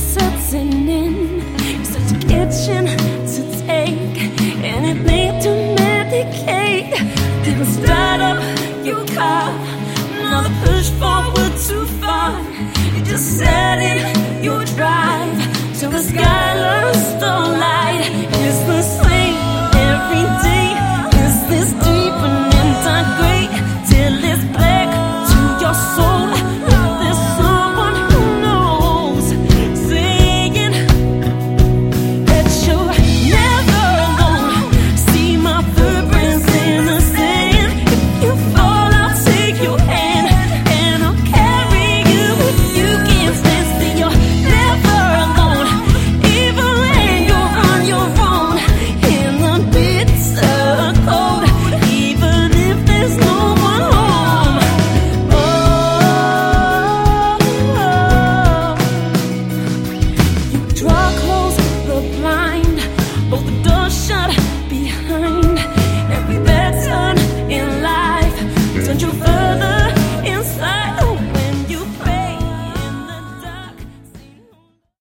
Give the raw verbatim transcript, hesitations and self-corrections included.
setting in. You're such a kitchen to take, and it need to medicate. Didn't start up your car, another push forward too far. You just set in your drive till the sky